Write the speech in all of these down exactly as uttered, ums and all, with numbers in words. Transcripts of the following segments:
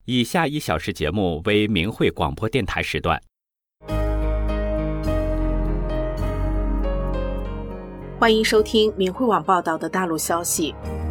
以下一小时节目为明慧广播电台时段。 欢迎收听明慧网报道的大陆消息。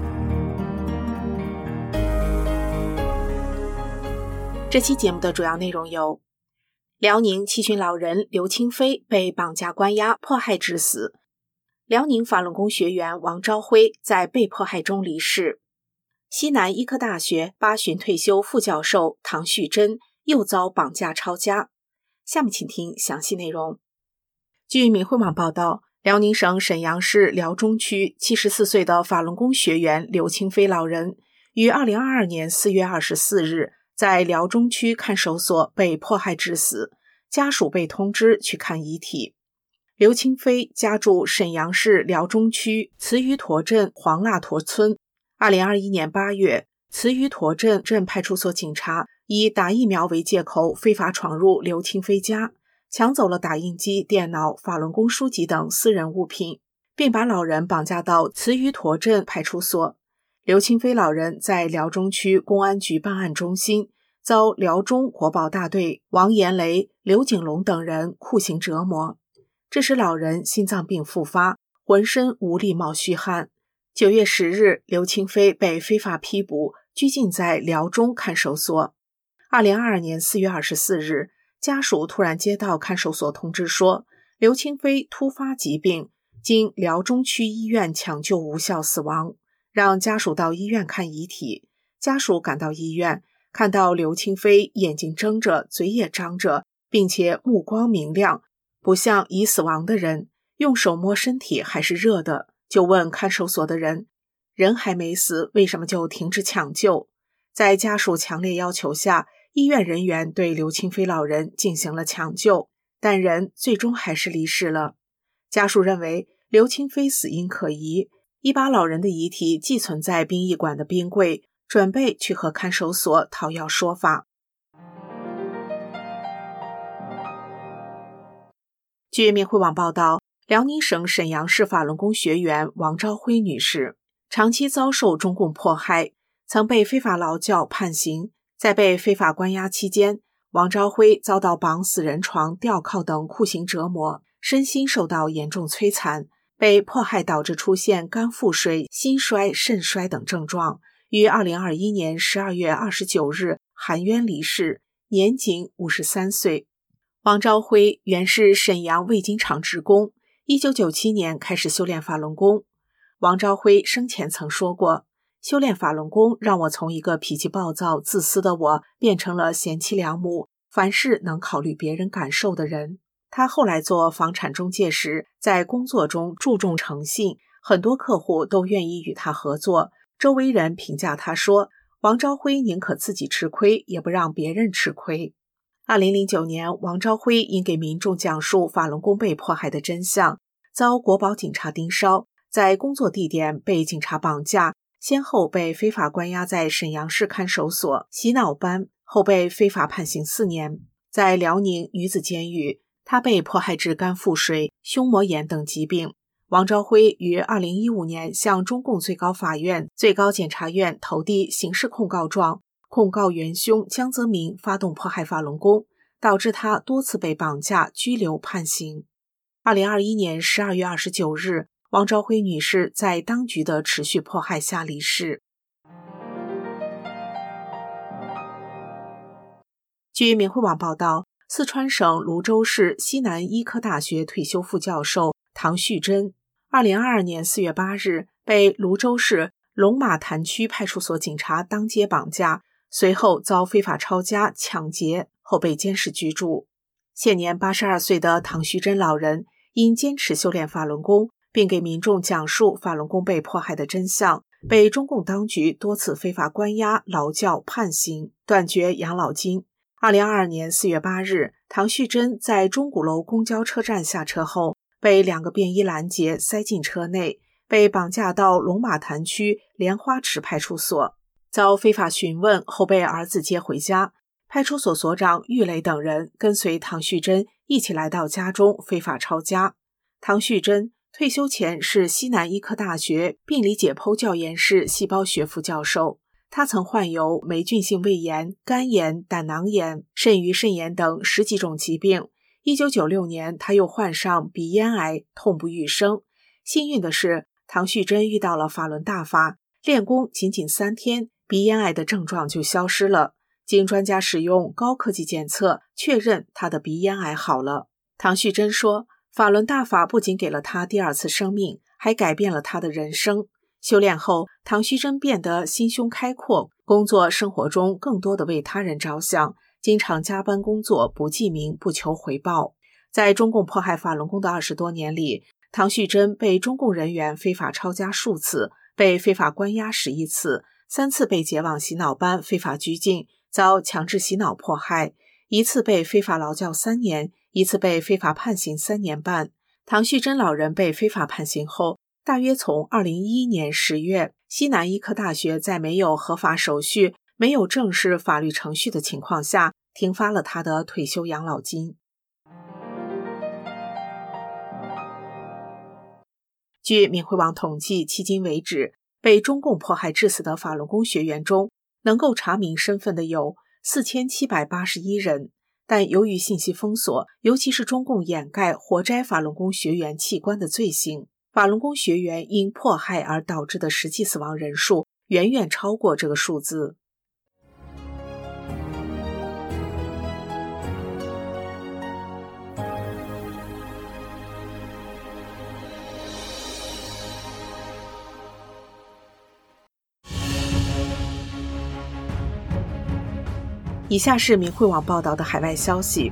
这期节目的主要内容有：辽宁七旬老人刘清飞被绑架关押迫害致死；辽宁法轮功学员王朝辉在被迫害中离世；西南医科大学八旬退休副教授唐旭珍又遭绑架抄家。下面请听详细内容。据明慧网报道，辽宁省沈阳市辽中区七十四岁的法轮功学员刘清飞老人于二零二二年四月二十四日在辽中区看守所被迫害致死，家属被通知去看遗体。刘清飞家住沈阳市辽中区慈鱼坨镇黄腊坨村。二零二一年八月，慈鱼坨镇镇派出所警察以打疫苗为借口非法闯入刘清飞家，抢走了打印机、电脑、法轮功书籍等私人物品，并把老人绑架到慈鱼坨镇派出所。刘清飞老人在辽中区公安局办案中心遭辽中国保大队王延雷、刘景龙等人酷刑折磨，致使老人心脏病复发，浑身无力冒虚汗。九月十日，刘清飞被非法批捕，拘禁在辽中看守所。二零二二年四月二十四日，家属突然接到看守所通知说，刘清飞突发疾病，经辽中区医院抢救无效死亡，让家属到医院看遗体。家属赶到医院，看到刘清飞眼睛睁着，嘴也张着，并且目光明亮，不像已死亡的人，用手摸身体还是热的，就问看守所的人，人还没死，为什么就停止抢救？在家属强烈要求下，医院人员对刘清飞老人进行了抢救，但人最终还是离世了。家属认为刘清飞死因可疑，已把老人的遗体寄存在殡仪馆的冰柜，准备去和看守所讨要说法。据明慧网报道，辽宁省沈阳市法轮功学员王朝辉女士长期遭受中共迫害，曾被非法劳教判刑。在被非法关押期间，王朝辉遭到绑死人床、吊铐等酷刑折磨，身心受到严重摧残，被迫害导致出现肝腹水、心衰、肾衰等症状，于二零二一年十二月二十九日含冤离世，年仅五十三岁。王朝辉原是沈阳味精厂职工，一九九七年开始修炼法轮功。王朝辉生前曾说过，修炼法轮功让我从一个脾气暴躁、自私的我，变成了贤妻良母，凡事能考虑别人感受的人。他后来做房产中介时，在工作中注重诚信，很多客户都愿意与他合作。周围人评价他说，王朝辉宁可自己吃亏，也不让别人吃亏。二零零九年，王朝辉因给民众讲述法轮功被迫害的真相，遭国保警察盯梢，在工作地点被警察绑架，先后被非法关押在沈阳市看守所洗脑班，后被非法判刑四年。在辽宁女子监狱，他被迫害致肝腹水、胸膜炎等疾病。王朝辉于二零一五年向中共最高法院、最高检察院投递刑事控告状，控告元凶江泽民发动迫害法轮功，导致他多次被绑架、拘留、判刑。二零二一年十二月二十九日，王朝辉女士在当局的持续迫害下离世。据明慧网报道，四川省泸州市西南医科大学退休副教授唐旭珍，二零二二年四月八日被泸州市龙马潭区派出所警察当街绑架，随后遭非法抄家、抢劫，后被监视居住。现年八十二岁的唐旭珍老人因坚持修炼法轮功，并给民众讲述法轮功被迫害的真相，被中共当局多次非法关押、劳教、判刑，断绝养老金。二零二二年四月八日，唐旭珍在钟鼓楼公交车站下车后，被两个便衣拦截，塞进车内，被绑架到龙马潭区莲花池派出所，遭非法询问后被儿子接回家。派出所所长郁磊等人跟随唐旭珍一起来到家中非法抄家。唐旭珍退休前是西南医科大学病理解剖教研室细胞学副教授。 他曾患有霉菌性胃炎、肝炎、胆囊炎、肾盂肾炎等十几种疾病。一九九六年，他又患上鼻咽癌，痛不欲生。幸运的是，唐旭珍遇到了法轮大法，练功仅仅三天，鼻咽癌的症状就消失了。经专家使用高科技检测，确认他的鼻咽癌好了。唐旭珍说，法轮大法不仅给了他第二次生命，还改变了他的人生。修炼后，唐旭珍变得心胸开阔，工作生活中更多的为他人着想，经常加班工作，不记名，不求回报。在中共迫害法轮功的二十多年里，唐旭珍被中共人员非法抄家数次，被非法关押十一次，三次被解往洗脑班非法拘禁，遭强制洗脑迫害，一次被非法劳教三年，一次被非法判刑三年半。唐旭珍老人被非法判刑后，大约从二零一一年十月，西南医科大学在没有合法手续、没有正式法律程序的情况下，停发了他的退休养老金。据明慧网统计，迄今为止，被中共迫害致死的法轮功学员中，能够查明身份的有四千七百八十一人，但由于信息封锁，尤其是中共掩盖活摘法轮功学员器官的罪行，法轮功学员因迫害而导致的实际死亡人数远远超过这个数字。以下是明慧网报道的海外消息，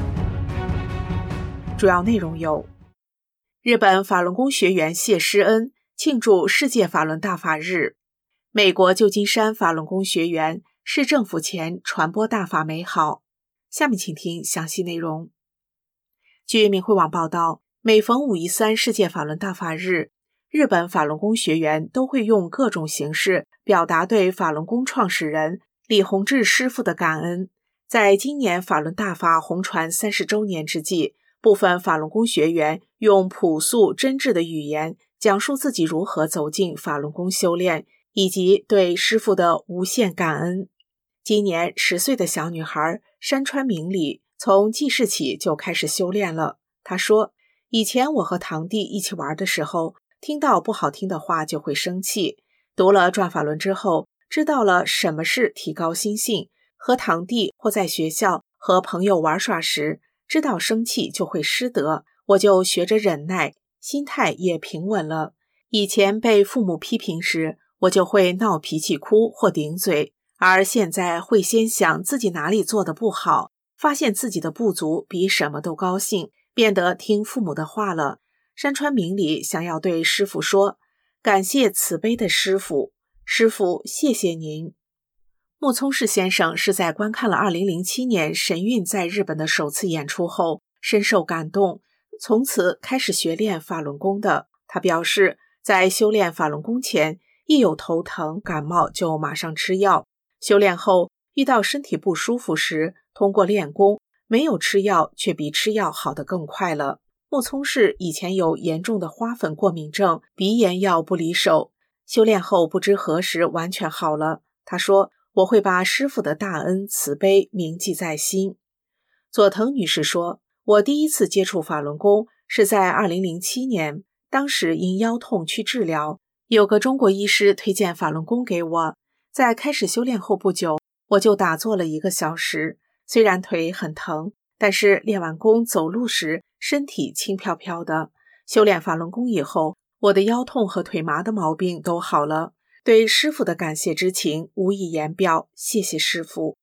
主要内容有：日本法轮功学员谢师恩庆祝世界法轮大法日；美国旧金山法轮功学员市政府前传播大法美好。下面请听详细内容。据明慧网报道，每逢五一三世界法轮大法日，日本法轮功学员都会用各种形式表达对法轮功创始人李洪志师父的感恩。在今年法轮大法红传三十周年之际，部分法轮功学员用朴素真挚的语言讲述自己如何走进法轮功修炼，以及对师父的无限感恩。今年十岁的小女孩山川明里从记事起就开始修炼了。她说，以前我和堂弟一起玩的时候，听到不好听的话就会生气，读了转法轮之后，知道了什么是提高心性，和堂弟或在学校和朋友玩耍时，知道生气就会失德，我就学着忍耐，心态也平稳了。以前被父母批评时，我就会闹脾气哭或顶嘴，而现在会先想自己哪里做得不好，发现自己的不足比什么都高兴，变得听父母的话了。山川明里想要对师父说，感谢慈悲的师父，师父谢谢您。木聪士先生是在观看了二零零七年神韵在日本的首次演出后深受感动，从此开始学练法轮功的。他表示，在修炼法轮功前，一有头疼感冒就马上吃药，修炼后遇到身体不舒服时，通过练功没有吃药，却比吃药好得更快了。木聪士以前有严重的花粉过敏症，鼻炎药不离手，修炼后不知何时完全好了。他说，我会把师父的大恩慈悲铭记在心。佐藤女士说，我第一次接触法轮功是在二零零七年，当时因腰痛去治疗，有个中国医师推荐法轮功给我，在开始修炼后不久，我就打坐了一个小时，虽然腿很疼，但是练完功走路时身体轻飘飘的。修炼法轮功以后，我的腰痛和腿麻的毛病都好了，对师父的感谢之情无以言表，谢谢师父。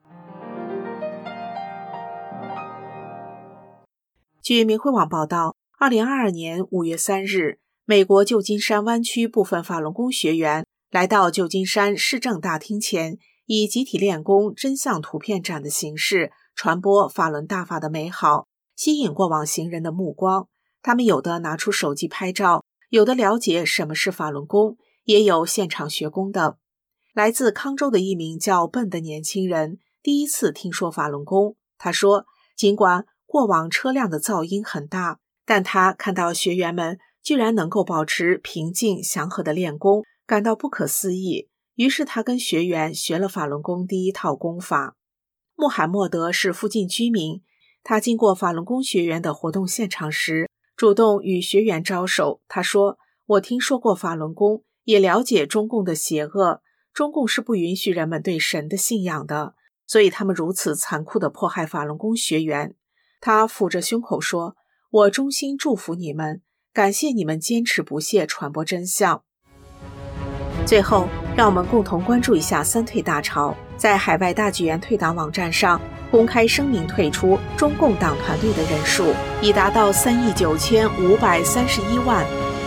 据明慧网报道，二零二二年五月三日，美国旧金山湾区部分法轮功学员来到旧金山市政大厅前，以集体练功真相图片展的形式传播法轮大法的美好，吸引过往行人的目光。他们有的拿出手机拍照，有的了解什么是法轮功，也有现场学功的。来自康州的一名叫笨的年轻人第一次听说法轮功，他说，尽管过往车辆的噪音很大，但他看到学员们居然能够保持平静祥和的练功，感到不可思议。 于是他跟学员学了法轮功第一套功法。穆罕默德是附近居民，他经过法轮功学员的活动现场时，主动与学员招手。他说，我听说过法轮功，也了解中共的邪恶，中共是不允许人们对神的信仰的，所以他们如此残酷地迫害法轮功学员。他抚着胸口说，我衷心祝福你们，感谢你们坚持不懈传播真相。最后，让我们共同关注一下三退大潮在海外大剧院退党网站上公开声明退出中共党团队的人数已达到三亿九千五百三十一万。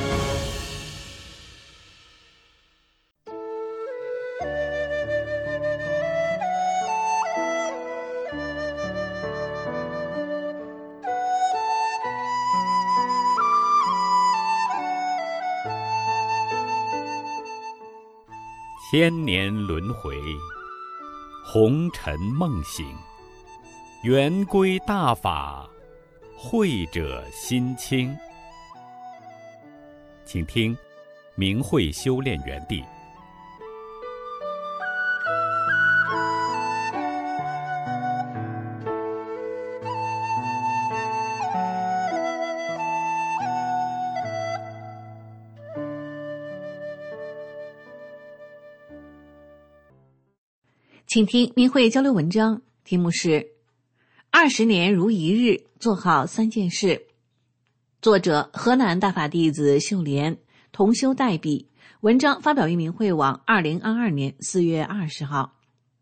千年轮回，红尘梦醒，圆规大法，慧者心清。请听明慧修炼园地。 请听明慧交流文章，题目是二十年如一日，做好三件事。作者河南大法弟子秀莲，同修代笔。文章发表于明慧网二零二二年四月二十号。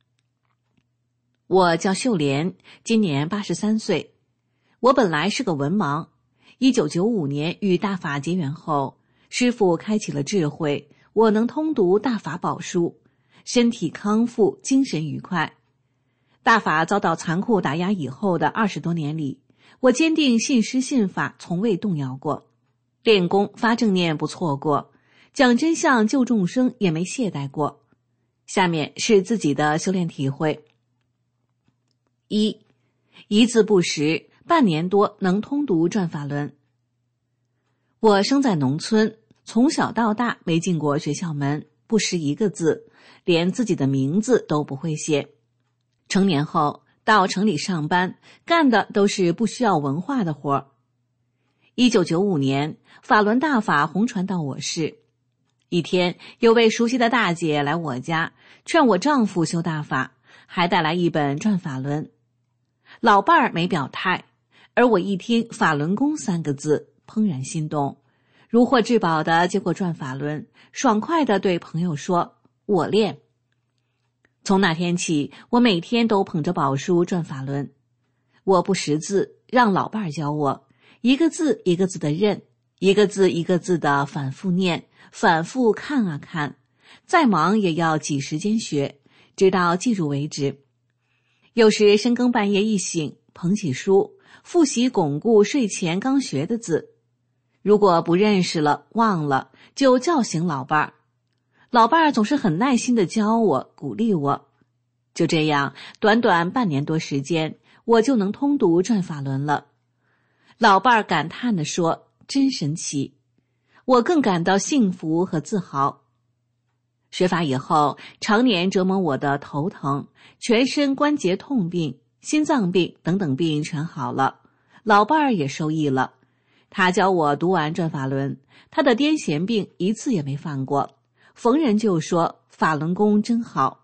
我叫秀莲，今年八十三岁。我本来是个文盲，一九九五年与大法结缘后，师父开启了智慧，我能通读大法宝书，身体康复，精神愉快。大法遭到残酷打压以后的二十多年里，我坚定信师信法，从未动摇过。练功发正念不错过，讲真相救众生也没懈怠过。下面是自己的修炼体会。一，一字不识，半年多能通读转法轮。我生在农村，从小到大没进过学校门，不识一个字，连自己的名字都不会写。成年后到城里上班，干的都是不需要文化的活儿。一九九五年，法轮大法红传到我市。一天，有位熟悉的大姐来我家，劝我丈夫修大法，还带来一本转法轮。老伴儿没表态，而我一听法轮功三个字，怦然心动，如获至宝的接过转法轮，爽快地对朋友说，我练。从那天起，我每天都捧着宝书转法轮。我不识字，让老伴儿教我，一个字一个字的认，一个字一个字的反复念，反复看啊看，再忙也要挤时间学，直到记住为止。有时深更半夜一醒，捧起书，复习巩固睡前刚学的字。如果不认识了，忘了，就叫醒老伴儿。老伴儿总是很耐心地教我，鼓励我。就这样，短短半年多时间，我就能通读转法轮了。老伴儿感叹地说，真神奇。我更感到幸福和自豪。学法以后，常年折磨我的头疼、全身关节痛病、心脏病等等病全好了，老伴儿也受益了。他教我读完转法轮，他的癫痫病一次也没犯过，逢人就说法轮功真好。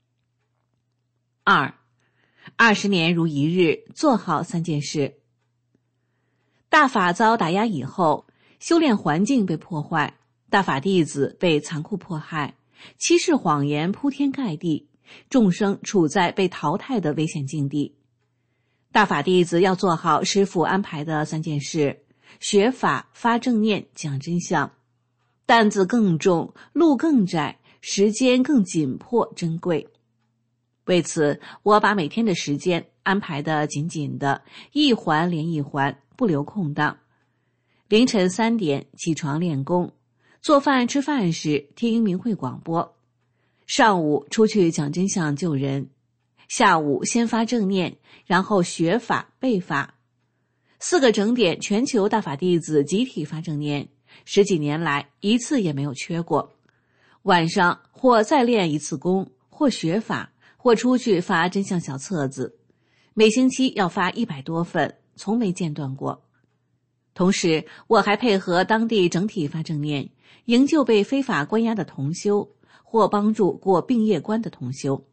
二，二十年如一日，做好三件事。大法遭打压以后，修炼环境被破坏，大法弟子被残酷迫害，欺世谎言铺天盖地，众生处在被淘汰的危险境地。大法弟子要做好师父安排的三件事：学法、发正念、讲真相。担子更重，路更窄，时间更紧迫珍贵。为此，我把每天的时间安排得紧紧的，一环连一环，不留空档。凌晨三点起床练功，做饭吃饭时听明慧广播，上午出去讲真相救人，下午先发正念，然后学法背法。四个整点，全球大法弟子集体发正念，十几年来一次也没有缺过。 晚上或再练一次功，或学法，或出去发真相小册子，每星期要发一百多份，从没间断过。同时，我还配合当地整体发正念，营救被非法关押的同修，或帮助过病业关的同修。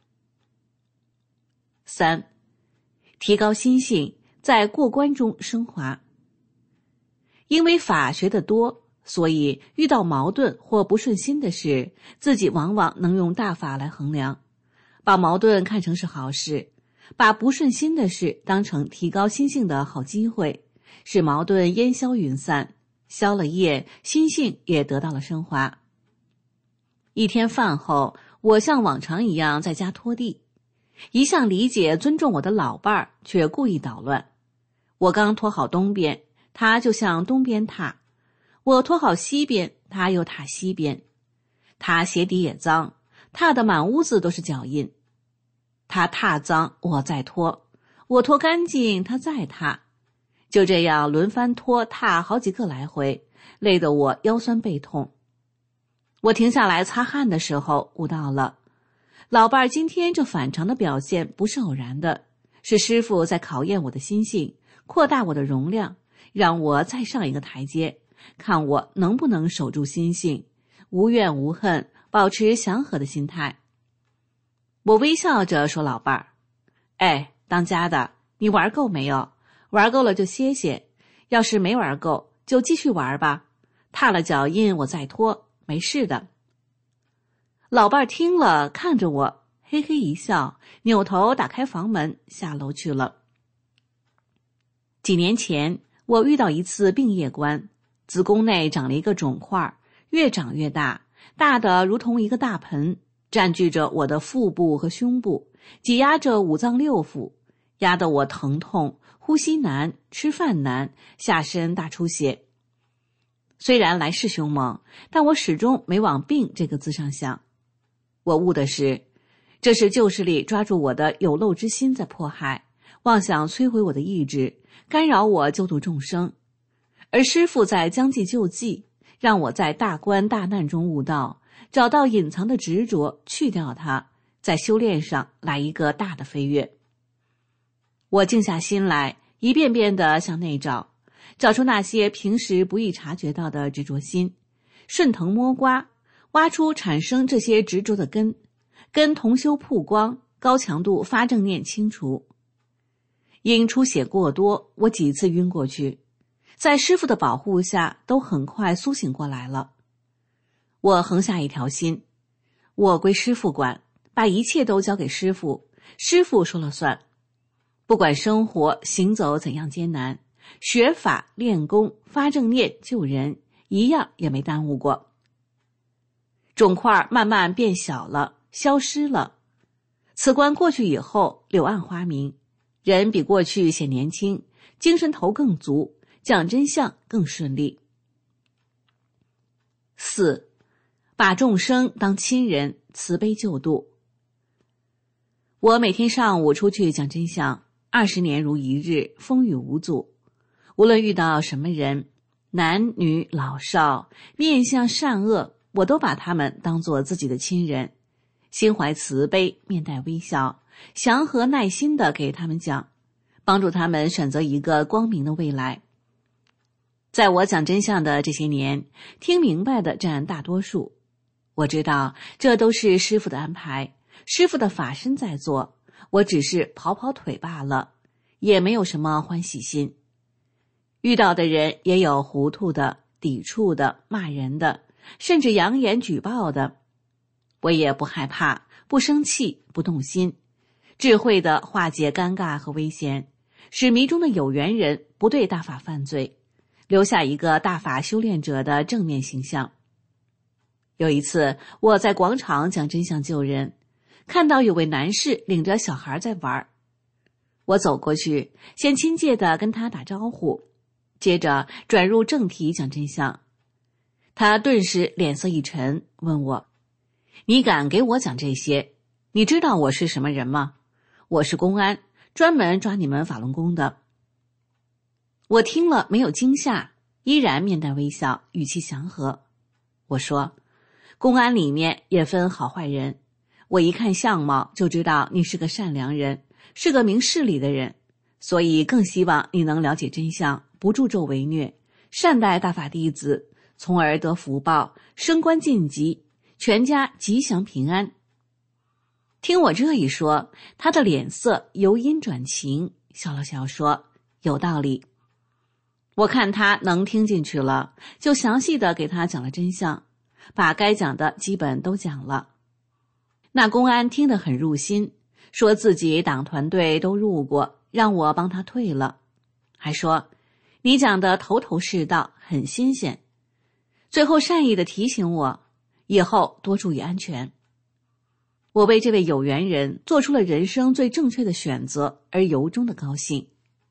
三、提高心性，在过关中升华。因为法学得多，所以遇到矛盾或不顺心的事，自己往往能用大法来衡量，把矛盾看成是好事，把不顺心的事当成提高心性的好机会，使矛盾烟消云散，消了业，心性也得到了升华。一天饭后，我像往常一样在家拖地，一向理解尊重我的老伴儿却故意捣乱。我刚拖好东边，他就向东边踏；我拖好西边，他又踏西边。他鞋底也脏，踏得满屋子都是脚印。他踏脏，我再拖；我拖干净，他再踏。就这样轮番拖踏好几个来回，累得我腰酸背痛。我停下来擦汗的时候，悟到了，老伴儿今天这反常的表现不是偶然的，是师父在考验我的心性，扩大我的容量，让我再上一个台阶，看我能不能守住心性，无怨无恨，保持祥和的心态。我微笑着说，老伴儿，哎，当家的，你玩够没有？玩够了就歇歇，要是没玩够就继续玩吧，踏了脚印我再拖，没事的。老伴儿听了，看着我嘿嘿一笑，扭头打开房门下楼去了。几年前我遇到一次病业关，子宫内长了一个肿块，越长越大，大的如同一个大盆，占据着我的腹部和胸部，挤压着五脏六腑，压得我疼痛，呼吸难，吃饭难，下身大出血。虽然来势凶猛，但我始终没往病这个字上想。我悟的是，这是旧势力抓住我的有漏之心在迫害，妄想摧毁我的意志，干扰我救度众生。而师父在将计就计，让我在大关大难中悟道，找到隐藏的执着，去掉它，在修炼上来一个大的飞跃。我静下心来，一遍遍地向内找，找出那些平时不易察觉到的执着心，顺藤摸瓜，挖出产生这些执着的根，跟同修曝光，高强度发正念清除。因出血过多，我几次晕过去，在师父的保护下都很快苏醒过来了。我横下一条心，我归师父管，把一切都交给师父，师父说了算。不管生活行走怎样艰难，学法练功发正念救人，一样也没耽误过。肿块慢慢变小了，消失了。此关过去以后，柳暗花明，人比过去显年轻，精神头更足，讲真相更顺利。四，把众生当亲人，慈悲救度。我每天上午出去讲真相，二十年如一日，风雨无阻。无论遇到什么人，男女老少，面相善恶，我都把他们当作自己的亲人，心怀慈悲，面带微笑，祥和耐心地给他们讲，帮助他们选择一个光明的未来。在我讲真相的这些年，听明白的占大多数。我知道这都是师父的安排，师父的法身在做，我只是跑跑腿罢了，也没有什么欢喜心。遇到的人也有糊涂的、抵触的、骂人的，甚至扬言举报的，我也不害怕，不生气，不动心，智慧地化解尴尬和危险，使迷中的有缘人不对大法犯罪，留下一个大法修炼者的正面形象。有一次我在广场讲真相救人，看到有位男士领着小孩在玩，我走过去，先亲切地跟他打招呼，接着转入正题讲真相。他顿时脸色一沉，问我，你敢给我讲这些？你知道我是什么人吗？我是公安，专门抓你们法轮功的。我听了没有惊吓，依然面带微笑，语气祥和。我说， 公安里面也分好坏人，我一看相貌就知道你是个善良人，是个明事理的人，所以更希望你能了解真相，不助纣为虐，善待大法弟子，从而得福报，升官晋级，全家吉祥平安。听我这一说，他的脸色由阴转晴，笑了笑说，有道理。我看他能听进去了，就详细的给他讲了真相，把该讲的基本都讲了。那公安听得很入心，说自己党团队都入过，让我帮他退了，还说你讲的头头是道，很新鲜，最后善意的提醒我以后多注意安全。我为这位有缘人做出了人生最正确的选择而由衷的高兴。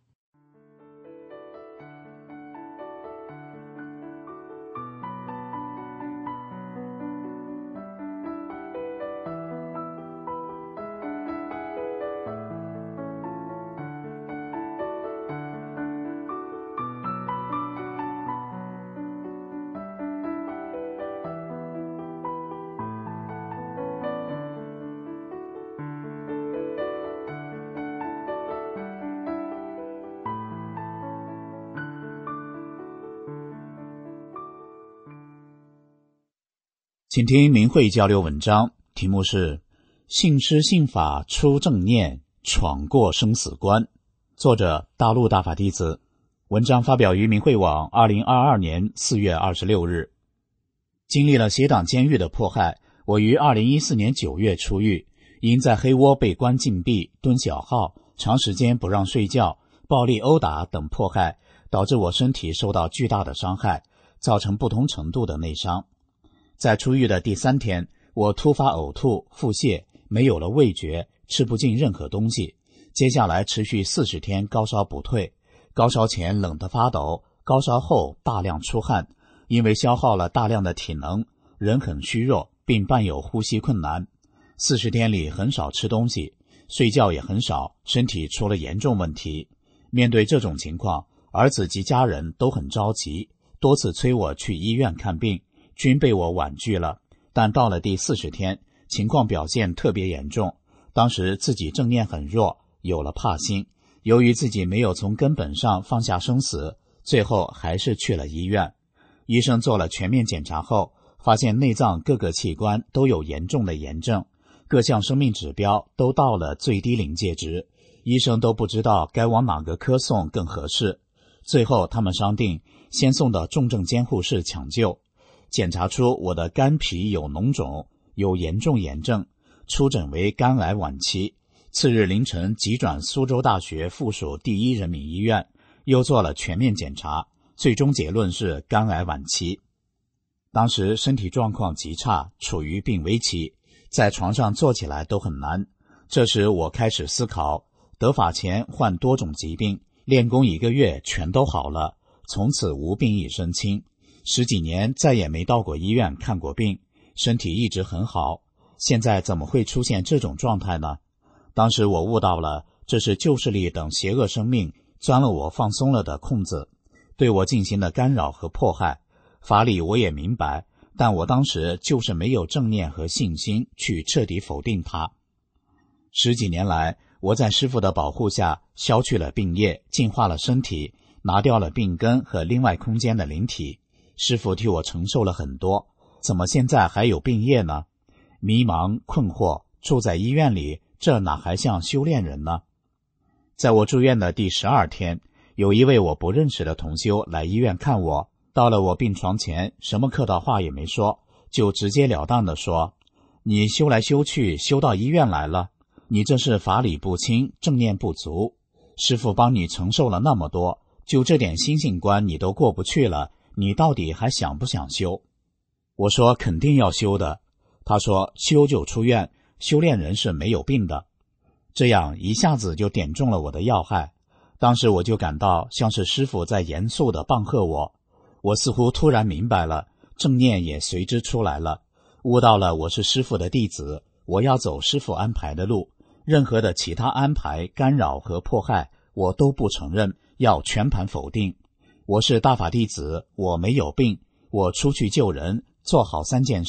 请听明慧交流文章，题目是信师信法出正念，闯过生死关，作者大陆大法弟子。文章发表于明慧网二零二二年四月二十六日。经历了邪党监狱的迫害，我于二零一四年九月出狱，因在黑窝被关禁闭、蹲小号、长时间不让睡觉、暴力殴打等迫害，导致我身体受到巨大的伤害，造成不同程度的内伤。在出狱的第三天，我突发呕吐、腹泻，没有了味觉，吃不进任何东西。接下来持续四十天高烧不退，高烧前冷得发抖，高烧后大量出汗，因为消耗了大量的体能，人很虚弱，并伴有呼吸困难。四十天里很少吃东西，睡觉也很少，身体出了严重问题。面对这种情况，儿子及家人都很着急，多次催我去医院看病，均被我婉拒了。但到了第四十天，情况表现特别严重，当时自己正念很弱，有了怕心，由于自己没有从根本上放下生死，最后还是去了医院。医生做了全面检查后，发现内脏各个器官都有严重的炎症，各项生命指标都到了最低临界值，医生都不知道该往哪个科送更合适。最后他们商定先送到重症监护室抢救。检查出我的肝脾有脓肿，有严重炎症，初诊为肝癌晚期。次日凌晨急转苏州大学附属第一人民医院，又做了全面检查，最终结论是肝癌晚期。当时身体状况极差，处于病危期，在床上坐起来都很难。这时我开始思考，得法前患多种疾病，练功一个月全都好了，从此无病一身轻。十几年再也没到过医院看过病，身体一直很好，现在怎么会出现这种状态呢？当时我悟到了，这是旧势力等邪恶生命钻了我放松了的空子，对我进行了干扰和迫害。法理我也明白，但我当时就是没有正念和信心去彻底否定它。十几年来，我在师父的保护下消去了病业，净化了身体，拿掉了病根和另外空间的灵体。师父替我承受了很多，怎么现在还有病业呢？迷茫困惑，住在医院里，这哪还像修炼人呢？在我住院的第十二天，有一位我不认识的同修来医院看我，到了我病床前，什么客套话也没说，就直截了当地说，你修来修去修到医院来了，你这是法理不清，正念不足，师父帮你承受了那么多，就这点心性关你都过不去了，你到底还想不想修？我说肯定要修的。他说修就出院，修炼人是没有病的。这样一下子就点中了我的要害。当时我就感到像是师父在严肃地棒喝我。我似乎突然明白了，正念也随之出来了，悟到了我是师父的弟子，我要走师父安排的路，任何的其他安排、干扰和迫害我都不承认，要全盘否定。我是大法弟子，我没有病，我出去救人，做好三件事，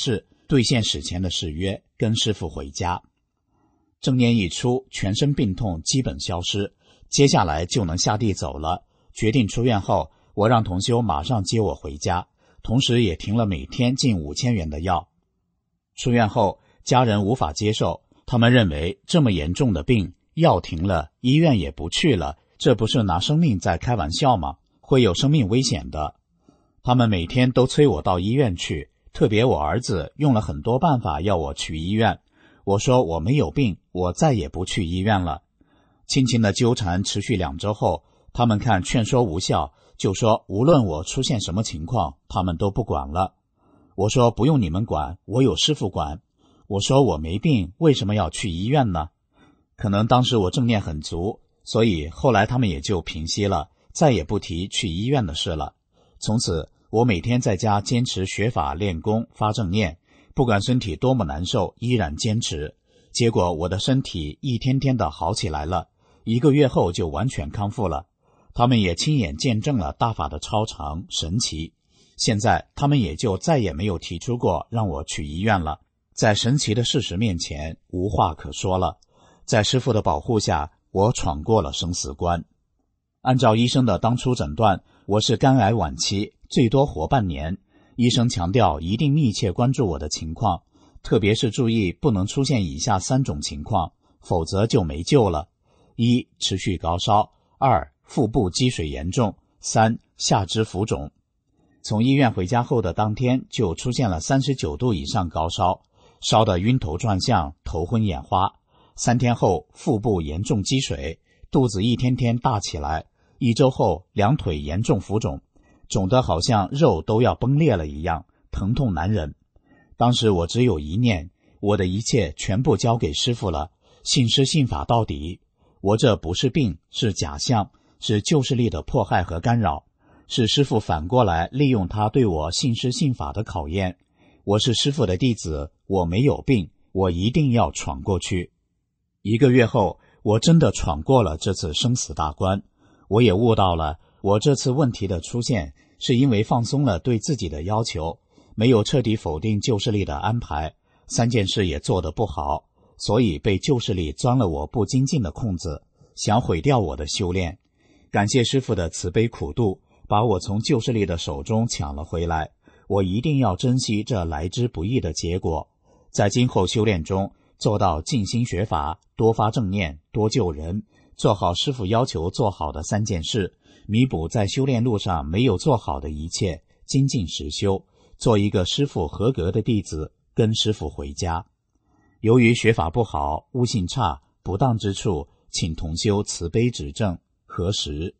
兑现史前的誓约，跟师父回家。正念一出，全身病痛基本消失，接下来就能下地走了。决定出院后，我让同修马上接我回家，同时也停了每天近五千元的药。出院后，家人无法接受，他们认为这么严重的病，药停了，医院也不去了，这不是拿生命在开玩笑吗？会有生命危险的。他们每天都催我到医院去，特别我儿子用了很多办法要我去医院。我说我没有病，我再也不去医院了。亲情的纠缠持续两周后，他们看劝说无效，就说无论我出现什么情况，他们都不管了。我说不用你们管，我有师父管。我说我没病，为什么要去医院呢？可能当时我正念很足，所以后来他们也就平息了，再也不提去医院的事了。从此我每天在家坚持学法练功发正念，不管身体多么难受，依然坚持。结果我的身体一天天的好起来了，一个月后就完全康复了。他们也亲眼见证了大法的超常神奇。现在他们也就再也没有提出过让我去医院了。在神奇的事实面前，无话可说了。在师父的保护下，我闯过了生死关。按照医生的当初诊断，我是肝癌晚期，最多活半年。医生强调一定密切关注我的情况，特别是注意不能出现以下三种情况，否则就没救了。一、持续高烧；二、腹部积水严重；三、下肢浮肿。从医院回家后的当天就出现了三十九度以上高烧，烧得晕头转向，头昏眼花。三天后腹部严重积水，肚子一天天大起来。一周后两腿严重浮肿，肿得好像肉都要崩裂了一样，疼痛难忍。当时我只有一念，我的一切全部交给师父了，信师信法到底。我这不是病，是假象，是旧势力的迫害和干扰，是师父反过来利用他对我信师信法的考验。我是师父的弟子，我没有病，我一定要闯过去。一个月后，我真的闯过了这次生死大关。我也悟到了，我这次问题的出现是因为放松了对自己的要求，没有彻底否定旧势力的安排，三件事也做得不好，所以被旧势力钻了我不精进的空子，想毁掉我的修炼。感谢师父的慈悲苦度，把我从旧势力的手中抢了回来。我一定要珍惜这来之不易的结果，在今后修炼中做到静心学法，多发正念，多救人，做好师父要求做好的三件事，弥补在修炼路上没有做好的一切，精进实修，做一个师父合格的弟子，跟师父回家。由于学法不好，悟性差，不当之处，请同修慈悲指正，核实。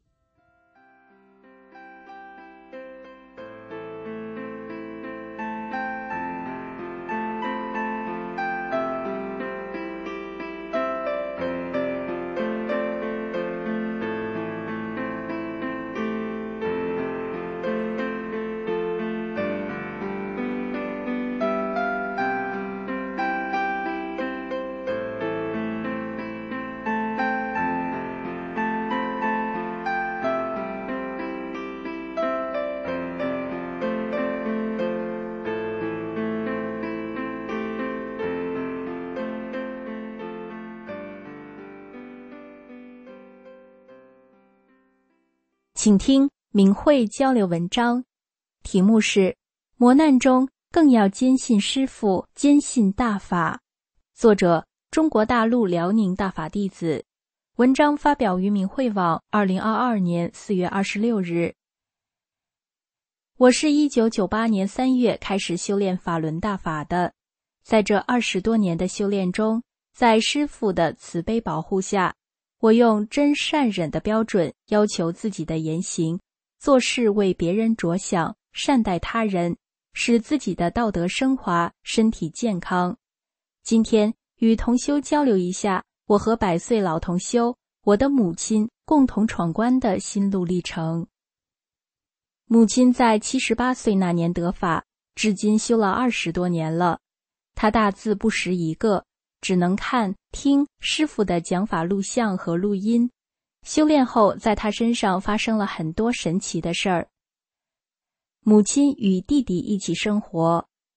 请听明慧交流文章，题目是磨难中更要坚信师父，坚信大法。作者中国大陆辽宁大法弟子。文章发表于明慧网二零二二年四月二十六日。我是一九九八年三月开始修炼法轮大法的，在这二十多年的修炼中，在师父的慈悲保护下，我用真善忍的标准要求自己的言行，做事为别人着想，善待他人，使自己的道德升华，身体健康。今天与同修交流一下我和百岁老同修，我的母亲共同闯关的心路历程。母亲在七十八岁那年得法，至今修了二十多年了。她大字不识一个，只能看听师父的讲法录像和录音。修炼后，在他身上发生了很多神奇的事儿。母亲与弟弟一起生活，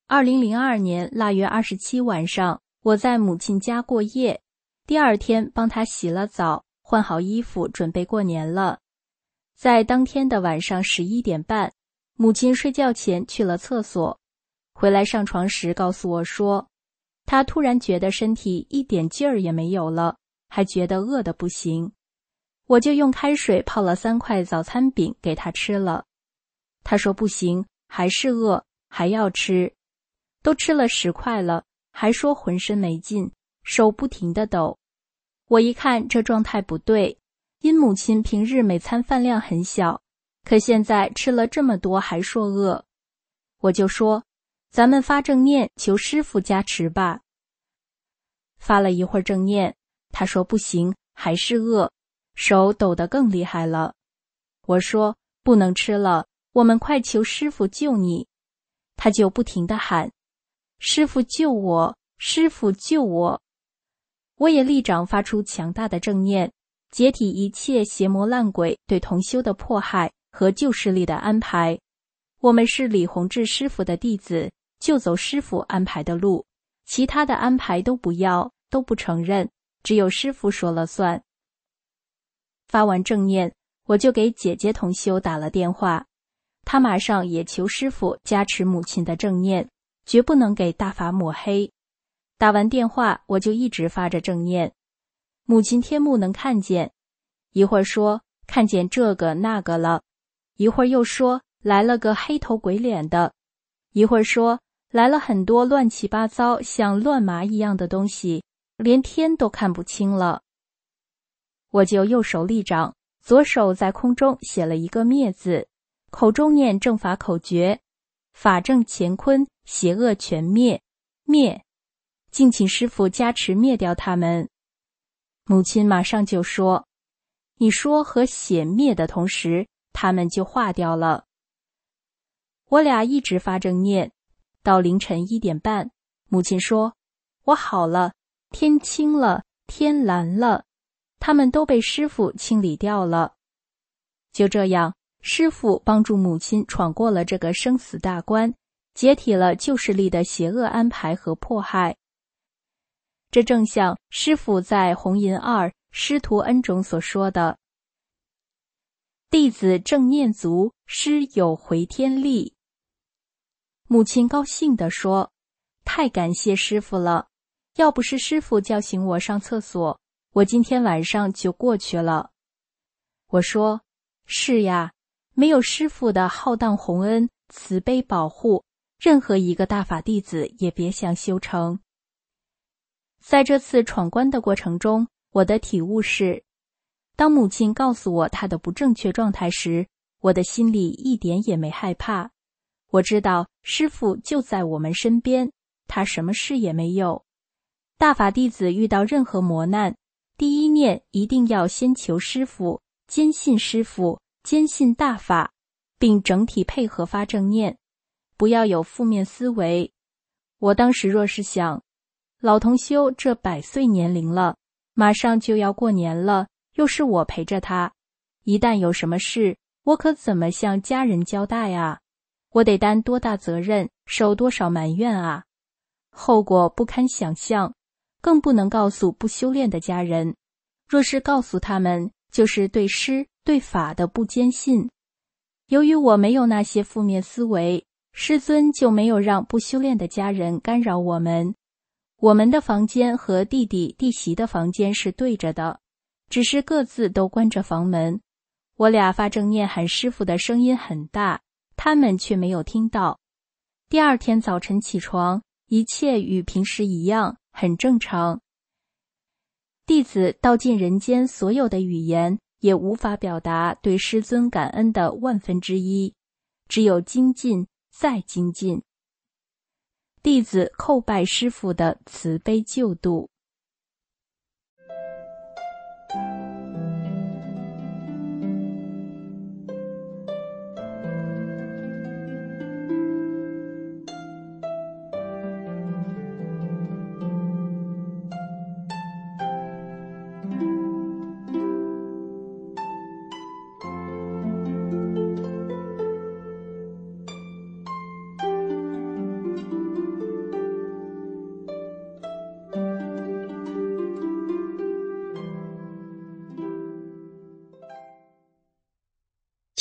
二零零二年腊月二十七晚上，我在母亲家过夜，第二天帮她洗了澡，换好衣服，准备过年了。在当天的晚上十一点半，母亲睡觉前去了厕所，回来上床时告诉我说，她突然觉得身体一点劲儿也没有了，还觉得饿得不行。我就用开水泡了三块早餐饼给她吃了。她说不行，还是饿，还要吃。都吃了十块了，还说浑身没劲，手不停地抖。我一看这状态不对，因母亲平日每餐饭量很小，可现在吃了这么多还说饿。我就说，咱们发正念求师父加持吧。发了一会儿正念，他说不行，还是饿，手抖得更厉害了。我说不能吃了，我们快求师父救你。他就不停地喊，师父救我，师父救我。我也立掌发出强大的正念，解体一切邪魔烂鬼对同修的迫害和旧势力的安排。我们是李洪志师父的弟子，就走师父安排的路，其他的安排都不要，都不承认，只有师父说了算。发完正念，我就给姐姐同修打了电话，她马上也求师父加持母亲的正念，绝不能给大法抹黑。打完电话，我就一直发着正念。母亲天目能看见，一会儿说看见这个那个了，一会儿又说来了个黑头鬼脸的，一会儿说来了很多乱七八糟像乱麻一样的东西，连天都看不清了。我就右手立掌，左手在空中写了一个灭字，口中念正法口诀，法正乾坤，邪恶全灭，灭，敬请师父加持灭掉他们。母亲马上就说，你说和写灭的同时，他们就化掉了。我俩一直发正念，到凌晨一点半，母亲说，我好了，天清了，天蓝了，他们都被师父清理掉了。就这样，师父帮助母亲闯过了这个生死大关，解体了旧势力的邪恶安排和迫害。这正像师父在红银二师徒恩中所说的，弟子正念足，师有回天力。母亲高兴地说，太感谢师父了，要不是师父叫醒我上厕所，我今天晚上就过去了。我说，是呀，没有师父的浩荡宏恩、慈悲保护，任何一个大法弟子也别想修成。在这次闯关的过程中，我的体悟是，当母亲告诉我她的不正确状态时，我的心里一点也没害怕。我知道师父就在我们身边，他什么事也没有。大法弟子遇到任何磨难，第一念一定要先求师父，坚信师父，坚信大法，并整体配合发正念，不要有负面思维。我当时若是想，老同修这百岁年龄了，马上就要过年了，又是我陪着他，一旦有什么事，我可怎么向家人交代啊？我得担多大责任，受多少埋怨啊？后果不堪想象，更不能告诉不修炼的家人。若是告诉他们，就是对师对法的不坚信。由于我没有那些负面思维，师尊就没有让不修炼的家人干扰我们。我们的房间和弟弟弟媳的房间是对着的，只是各自都关着房门。我俩发正念喊师父的声音很大，他们却没有听到。第二天早晨起床，一切与平时一样，很正常。弟子道尽人间所有的语言，也无法表达对师尊感恩的万分之一，只有精进再精进。弟子叩拜师父的慈悲救度。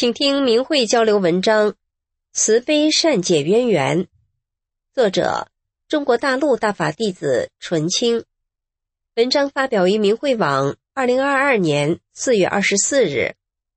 请听明慧交流文章：慈悲善解渊源。作者：中国大陆大法弟子纯清。文章发表于明慧网，二零二二年四月二十四日。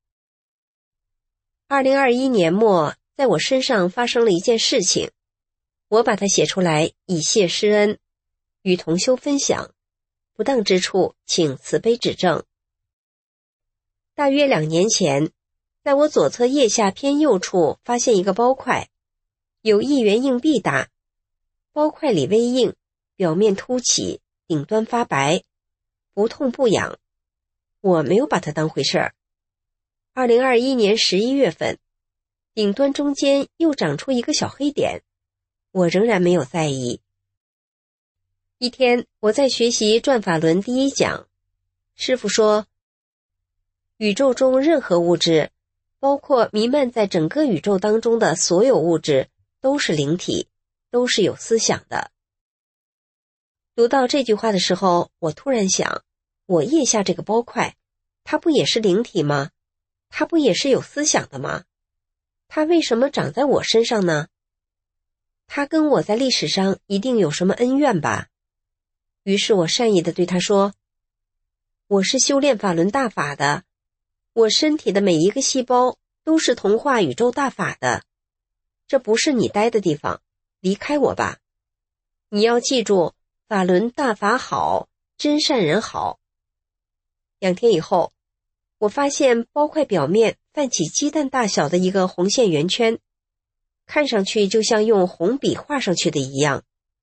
二零二一年末，在我身上发生了一件事情，我把它写出来以谢师恩，与同修分享。不当之处，请慈悲指正。大约两年前，在我左侧腋下偏右处发现一个包块，有一元硬币大，包块里微硬，表面凸起，顶端发白，不痛不痒。我没有把它当回事儿。二零二一年十一月份，顶端中间又长出一个小黑点，我仍然没有在意。一天，我在学习转法轮第一讲，师父说，宇宙中任何物质，包括弥漫在整个宇宙当中的所有物质，都是灵体，都是有思想的。读到这句话的时候，我突然想，我腋下这个包块，它不也是灵体吗？它不也是有思想的吗？它为什么长在我身上呢？它跟我在历史上一定有什么恩怨吧？于是我善意地对他说，我是修炼法轮大法的，我身体的每一个细胞都是同化宇宙大法的，这不是你待的地方，离开我吧。你要记住，法轮大法好，真善人好。两天以后，我发现包块表面泛起鸡蛋大小的一个红线圆圈，看上去就像用红笔画上去的一样。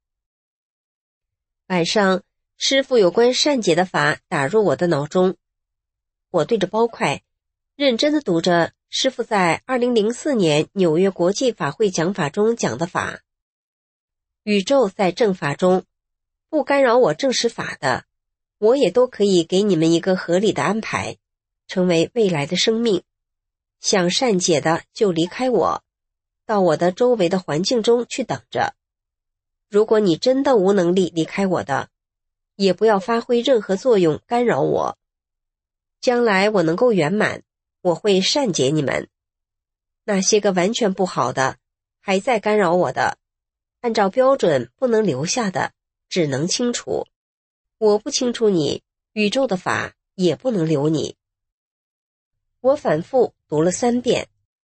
晚上，师父有关善解的法打入我的脑中，我对着包块认真地读着师父在二零零四年纽约国际法会讲法中讲的法。宇宙在正法中，不干扰我正实法的，我也都可以给你们一个合理的安排，成为未来的生命。想善解的就离开我，到我的周围的环境中去等着。如果你真的无能力离开我的，也不要发挥任何作用干扰我。将来我能够圆满，我会善解你们。那些个完全不好的，还在干扰我的，按照标准不能留下的，只能清除。我不清除你，宇宙的法也不能留你。我反复读了三遍。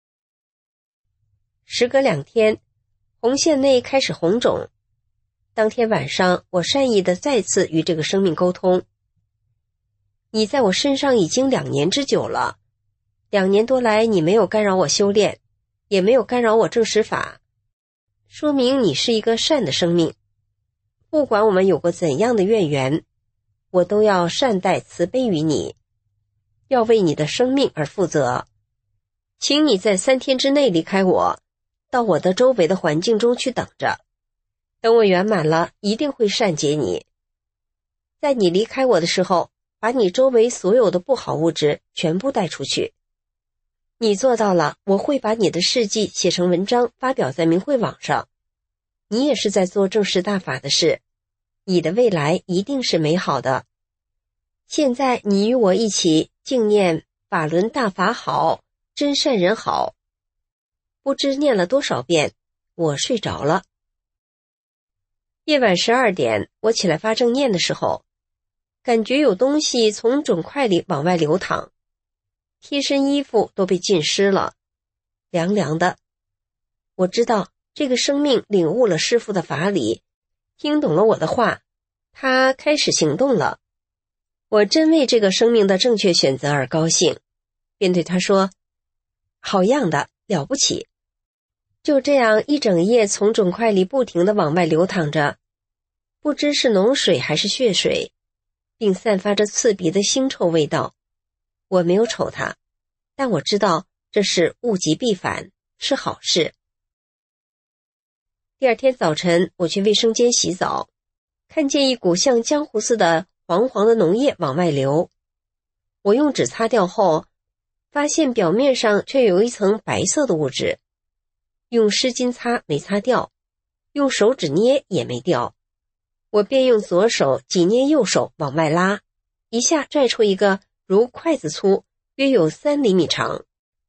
时隔两天，红线内开始红肿。当天晚上，我善意地再次与这个生命沟通。你在我身上已经两年之久了，两年多来你没有干扰我修炼，也没有干扰我正实法，说明你是一个善的生命。不管我们有过怎样的怨缘，我都要善待慈悲于你，要为你的生命而负责。请你在三天之内离开我，到我的周围的环境中去等着。等我圆满了，一定会善解你。在你离开我的时候，把你周围所有的不好物质全部带出去。你做到了，我会把你的事迹写成文章发表在明慧网上。你也是在做正实大法的事，你的未来一定是美好的。现在你与我一起静念法轮大法好，真善人好。不知念了多少遍，我睡着了。夜晚十二点，我起来发正念的时候，感觉有东西从肿块里往外流淌，贴身衣服都被浸湿了，凉凉的。我知道这个生命领悟了师父的法理，听懂了我的话，他开始行动了。我真为这个生命的正确选择而高兴，便对他说，好样的，了不起。就这样一整夜从肿块里不停地往外流淌着，不知是脓水还是血水，并散发着刺鼻的腥臭味道。我没有瞅它，但我知道这是物极必反，是好事。第二天早晨，我去卫生间洗澡，看见一股像浆糊似的黄黄的脓液往外流。我用纸擦掉后，发现表面上却有一层白色的物质。用湿巾擦没擦掉，用手指捏也没掉。我便用左手挤捏右手往外拉，一下拽出一个如筷子粗，约有三厘米长，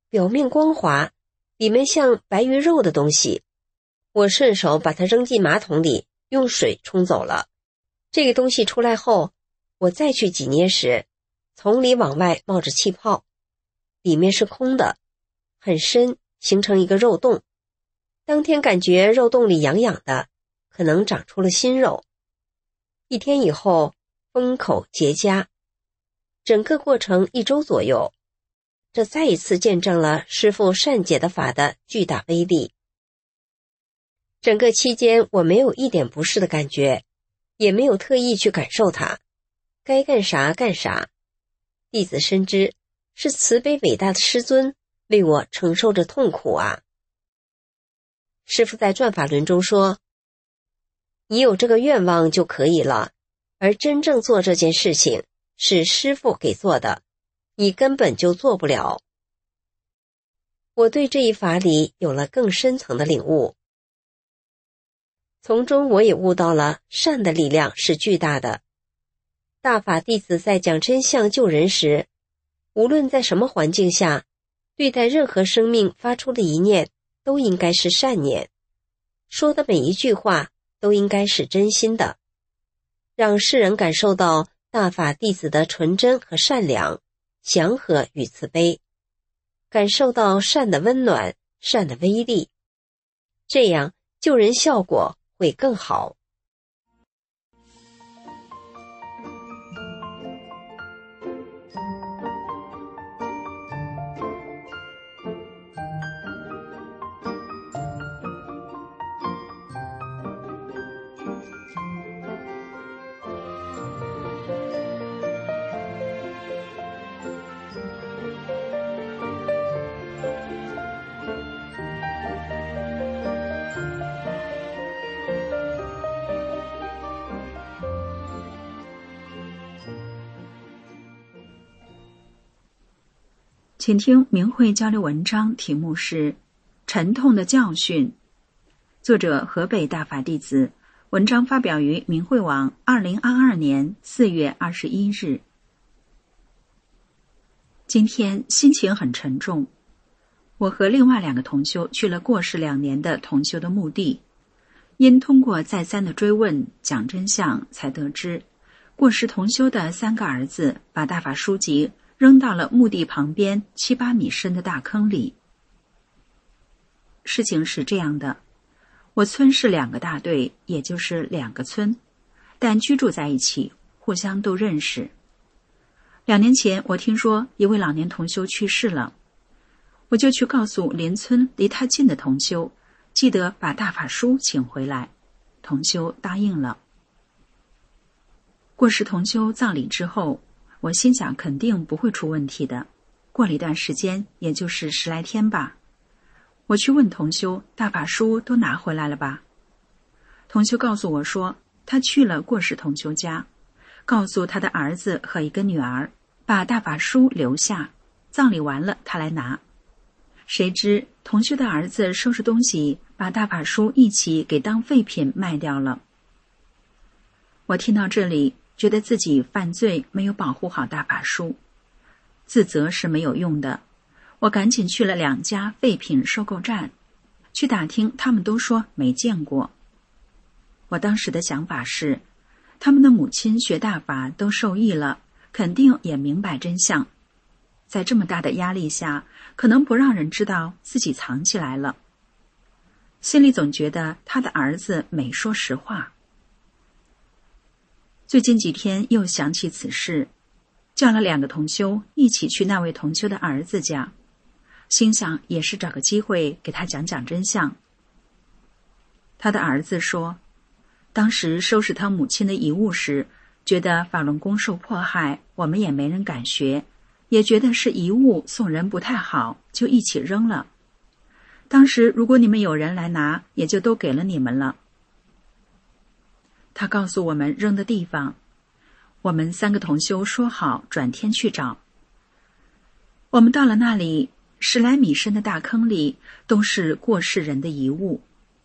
表面光滑，里面像白鱼肉的东西。我顺手把它扔进马桶里，用水冲走了。这个东西出来后，我再去挤捏时，从里往外冒着气泡，里面是空的，很深，形成一个肉洞。当天感觉肉洞里痒痒的，可能长出了新肉。一天以后，封口结痂，整个过程一周左右。这再一次见证了师父善解的法的巨大威力。整个期间我没有一点不适的感觉，也没有特意去感受它，该干啥干啥。弟子深知是慈悲伟大的师尊为我承受着痛苦啊。师父在转法轮中说，你有这个愿望就可以了，而真正做这件事情是师父给做的，你根本就做不了。我对这一法理有了更深层的领悟，从中我也悟到了善的力量是巨大的。大法弟子在讲真相救人时，无论在什么环境下，对待任何生命发出的一念都应该是善念，说的每一句话都应该是真心的，让世人感受到大法弟子的纯真和善良、祥和与慈悲，感受到善的温暖、善的威力，这样救人效果会更好。 请听明慧交流文章，题目是《沉痛的教训》，作者河北大法弟子，文章发表于明慧网二零二二年四月二十一日。今天心情很沉重，我和另外两个同修去了过世两年的同修的墓地，因通过再三的追问讲真相，才得知过世同修的三个儿子把大法书籍扔到了墓地旁边七八米深的大坑里。事情是这样的，我村是两个大队，也就是两个村，但居住在一起，互相都认识。两年前我听说一位老年同修去世了，我就去告诉邻村离他近的同修，记得把大法书请回来。同修答应了。过世同修葬礼之后，我心想肯定不会出问题的，过了一段时间，也就是十来天吧，我去问同修，大法书都拿回来了吧？同修告诉我说，他去了过世同修家，告诉他的儿子和一个女儿，把大法书留下，葬礼完了他来拿。谁知同修的儿子收拾东西，把大法书一起给当废品卖掉了。我听到这里，觉得自己犯罪，没有保护好大法书，自责是没有用的。我赶紧去了两家废品收购站，去打听，他们都说没见过。我当时的想法是，他们的母亲学大法都受益了，肯定也明白真相，在这么大的压力下，可能不让人知道自己藏起来了。心里总觉得他的儿子没说实话。最近几天又想起此事，叫了两个同修一起去那位同修的儿子家，心想也是找个机会给他讲讲真相。他的儿子说，当时收拾他母亲的遗物时，觉得法轮功受迫害，我们也没人敢学，也觉得是遗物送人不太好，就一起扔了。当时如果你们有人来拿，也就都给了你们了。他告诉我们扔的地方，我们三个同修说好转天去找。我们到了那里，十来米深的大坑里都是过世人的遗物。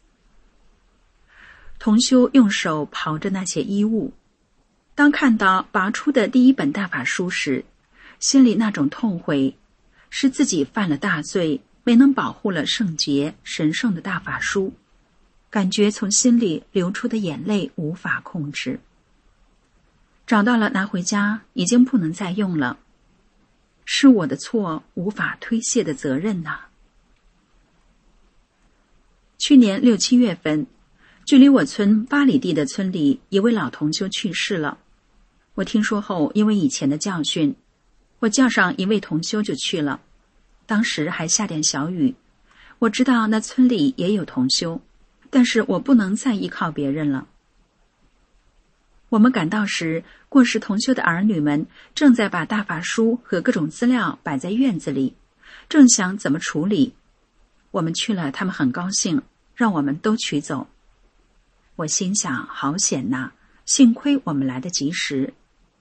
同修用手刨着那些衣物，当看到拔出的第一本大法书时，心里那种痛悔， 是自己犯了大罪，没能保护了圣洁神圣的大法书，感觉从心里流出的眼泪无法控制。找到了拿回家，已经不能再用了，是我的错，无法推卸的责任呐。去年六七月份，距离我村八里地的村里一位老同修去世了。我听说后，因为以前的教训，我叫上一位同修就去了。当时还下点小雨，我知道那村里也有同修，但是我不能再依靠别人了。我们赶到时，过世同修的儿女们正在把大法书和各种资料摆在院子里，正想怎么处理。我们去了，他们很高兴，让我们都取走。我心想，好险呐，幸亏我们来得及时。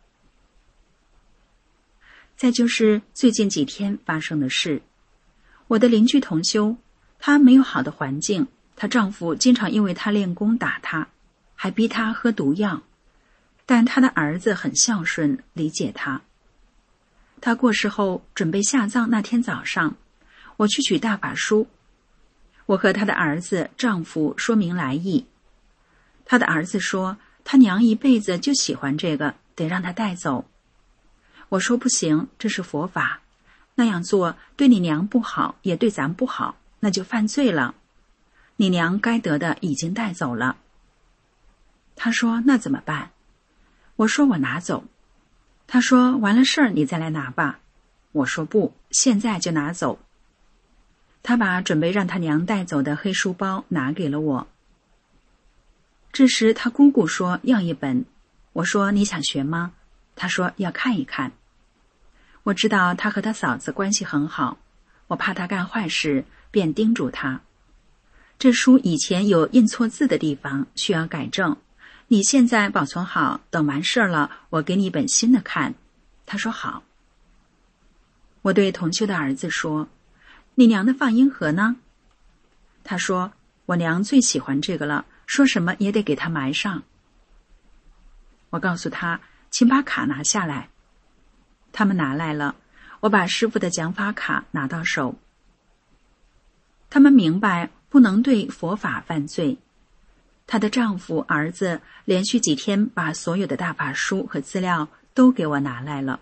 再就是最近几天发生的事，我的邻居同修，她没有好的环境，她丈夫经常因为她练功打她，还逼她喝毒药，但她的儿子很孝顺，理解她。她过世后准备下葬那天早上，我去取大法书，我和她的儿子丈夫说明来意。她的儿子说，她娘一辈子就喜欢这个，得让她带走。我说不行，这是佛法，那样做对你娘不好，也对咱不好，那就犯罪了。你娘该得的已经带走了。他说那怎么办？我说我拿走。他说完了事儿你再来拿吧。我说不，现在就拿走。他把准备让他娘带走的黑书包拿给了我。这时他姑姑说要一本，我说你想学吗？他说要看一看。我知道他和他嫂子关系很好，我怕他干坏事，便叮嘱他，这书以前有印错字的地方，需要改正，你现在保存好，等完事了我给你一本新的看。他说好。我对同修的儿子说，你娘的放音盒呢？他说我娘最喜欢这个了，说什么也得给她埋上。我告诉他，请把卡拿下来。他们拿来了，我把师父的讲法卡拿到手。他们明白不能对佛法犯罪。她的丈夫儿子连续几天把所有的大法书和资料都给我拿来了。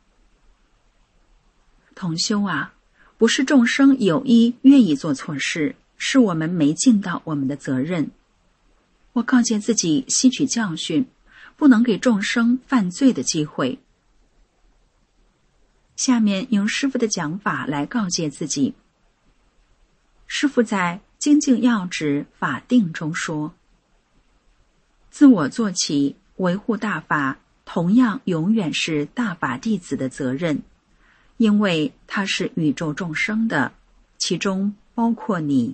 同修啊，不是众生有意愿意做错事，是我们没尽到我们的责任。我告诫自己吸取教训，不能给众生犯罪的机会。下面用师父的讲法来告诫自己。师父在《精进要旨法定》中说，自我做起，维护大法，同样永远是大法弟子的责任，因为它是宇宙众生的，其中包括你。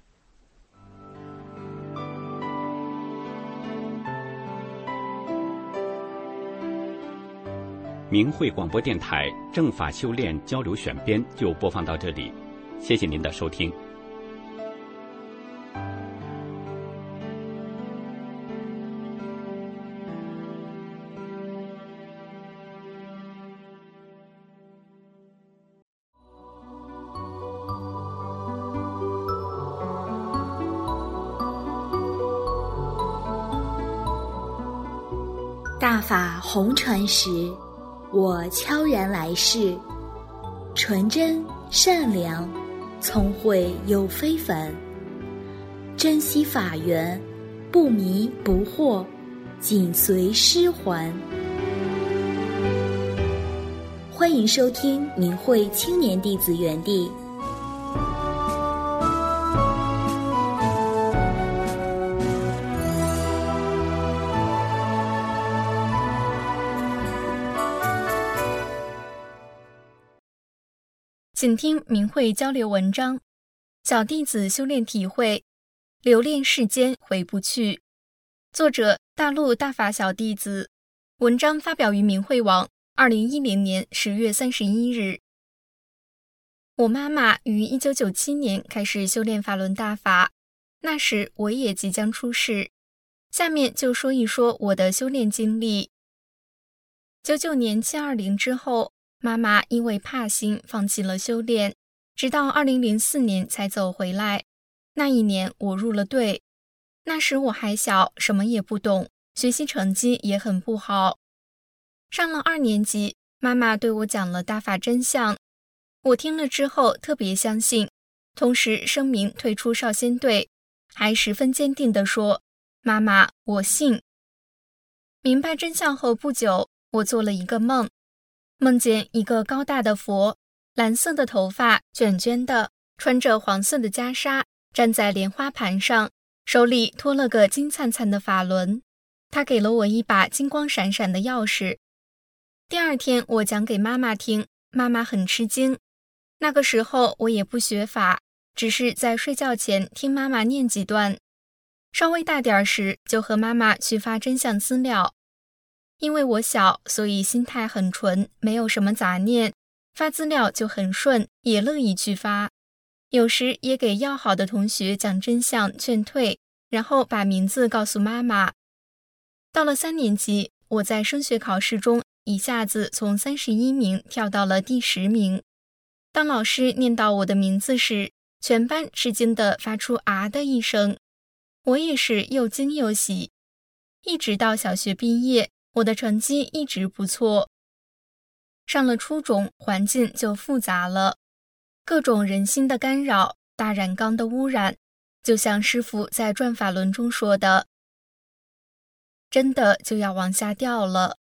明慧广播电台正法修炼交流选编就播放到这里，谢谢您的收听。 大法红传时，我悄然来世，纯真善良，聪慧又非凡，珍惜法缘，不迷不惑，紧随师还。欢迎收听明慧青年弟子园地。 请听明慧交流文章，小弟子修炼体会，留恋世间回不去。作者大陆大法小弟子，文章发表于明慧网，二零一零年十月三十一日。我妈妈于一九九七年开始修炼法轮大法，那时我也即将出世。下面就说一说我的修炼经历。九九年七二零之后， 妈妈因为怕sinh放弃了修炼，直到二零零四年才走回来。那一年我入了队，那时我还小，什么也不懂，学习成绩也很不好。上了二年级，妈妈对我讲了大法真相，我听了之后特别相信，同时声明退出少先队，还十分坚定地说：妈妈，我信。明白真相后不久，我做了一个梦，梦见一个高大的佛，蓝色的头发，卷卷的，穿着黄色的袈裟，站在莲花盘上，手里托了个金灿灿的法轮。他给了我一把金光闪闪的钥匙。第二天我讲给妈妈听，妈妈很吃惊。那个时候我也不学法，只是在睡觉前听妈妈念几段。稍微大点时就和妈妈去发真相资料。因为我小，所以心态很纯，没有什么杂念，发资料就很顺，也乐意去发。有时也给要好的同学讲真相劝退，然后把名字告诉妈妈。到了三年级，我在升学考试中一下子从三十一名跳到了第十名。当老师念到我的名字时，全班吃惊地发出啊的一声，我也是又惊又喜。一直到小学毕业，我的成绩一直不错。上了初中，环境就复杂了，各种人心的干扰，大染缸的污染，就像师父在转法轮中说的，真的就要往下掉了。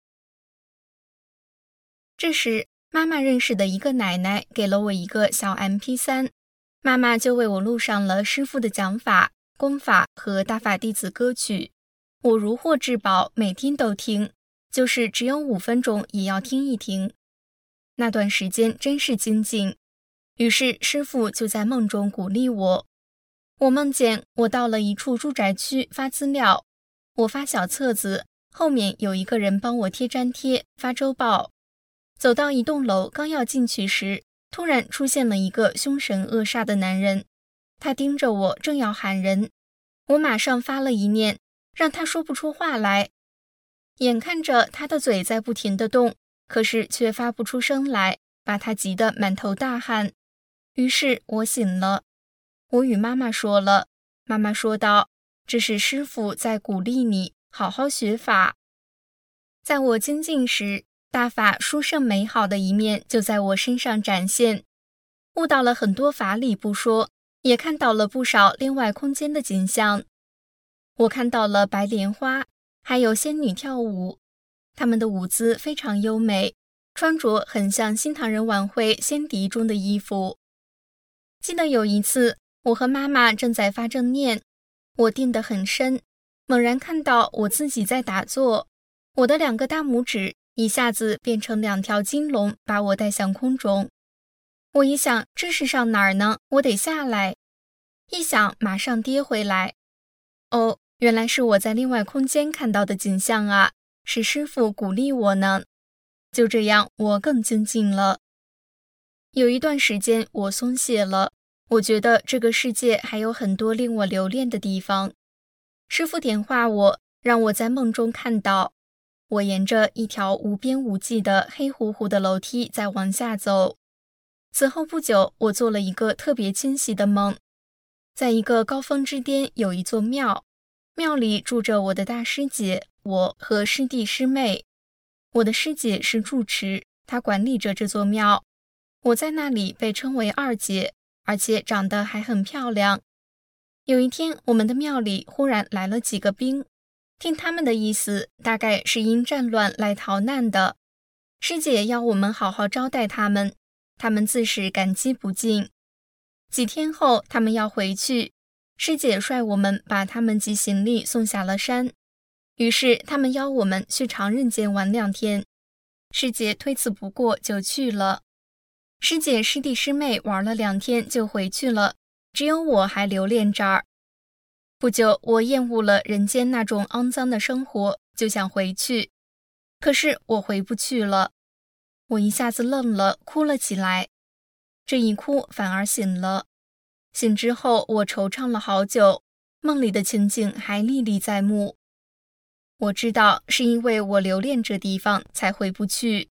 这时，妈妈认识的一个奶奶给了我一个小 M P 三， 妈妈就为我录上了师父的讲法、功法和大法弟子歌曲。我如获至宝，每天都听，就是只有五分钟也要听一听。那段时间真是精进，于是师父就在梦中鼓励我。我梦见我到了一处住宅区发资料，我发小册子，后面有一个人帮我贴粘贴、发周报。走到一栋楼，刚要进去时，突然出现了一个凶神恶煞的男人，他盯着我，正要喊人，我马上发了一念，让他说不出话来。眼看着他的嘴在不停地动，可是却发不出声来，把他急得满头大汗。于是我醒了，我与妈妈说了，妈妈说道：这是师父在鼓励你，好好学法。在我精进时，大法殊胜美好的一面就在我身上展现，悟到了很多法理不说，也看到了不少另外空间的景象。我看到了白莲花，还有仙女跳舞，她们的舞姿非常优美，穿着很像新唐人晚会仙笛中的衣服。记得有一次，我和妈妈正在发正念，我定得很深，猛然看到我自己在打坐，我的两个大拇指一下子变成两条金龙，把我带向空中。我一想，这是上哪儿呢？我得下来。一想，马上跌回来。哦，原来是我在另外空间看到的景象啊，是师父鼓励我呢。就这样，我更精进了。有一段时间我松懈了，我觉得这个世界还有很多令我留恋的地方。师父点化我，让我在梦中看到我沿着一条无边无际的黑乎乎的楼梯在往下走。此后不久，我做了一个特别清晰的梦，在一个高峰之巅有一座庙，庙里住着我的大师姐，我和师弟师妹。我的师姐是住持，她管理着这座庙。我在那里被称为二姐，而且长得还很漂亮。有一天，我们的庙里忽然来了几个兵，听他们的意思，大概是因战乱来逃难的。师姐要我们好好招待他们，他们自是感激不尽。几天后，他们要回去，师姐率我们把他们及行李送下了山。于是他们邀我们去常人间玩两天，师姐推辞不过，就去了。师姐师弟师妹玩了两天就回去了，只有我还留恋这儿。不久，我厌恶了人间那种肮脏的生活，就想回去。可是我回不去了。我一下子愣了，哭了起来。这一哭反而醒了。醒之后，我惆怅了好久，梦里的情景还历历在目。我知道是因为我留恋这地方才回不去。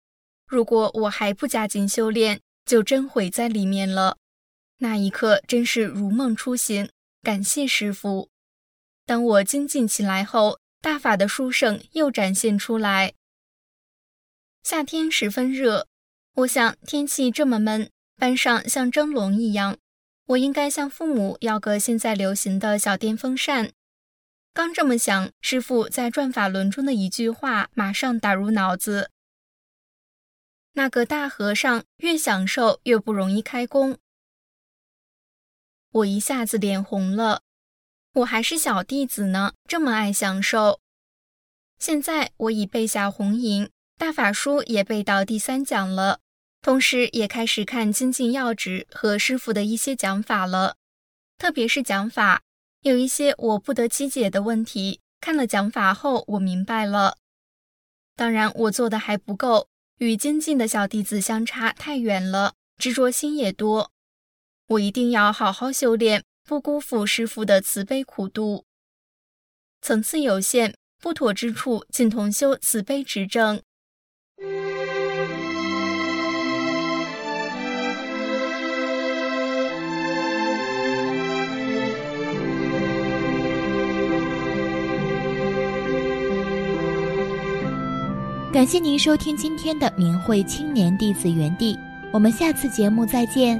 如果我还不加紧修炼，就真毁在里面了。那一刻真是如梦初醒，感谢师父。当我精进起来后，大法的殊胜又展现出来。夏天十分热，我想天气这么闷，班上像蒸笼一样，我应该向父母要个现在流行的小电风扇。刚这么想，师父在转法轮中的一句话马上打入脑子：那个大和尚越享受越不容易开工。我一下子脸红了，我还是小弟子呢，这么爱享受。现在我已背下红影，大法书也背到第三讲了，同时也开始看精进要旨和师父的一些讲法了。特别是讲法，有一些我不得其解的问题，看了讲法后我明白了。当然我做的还不够，与精进的小弟子相差太远了，执着心也多。我一定要好好修炼，不辜负师父的慈悲苦度。层次有限，不妥之处，请同修慈悲指正。 感谢您收听今天的明慧青年弟子园地，我们下次节目再见。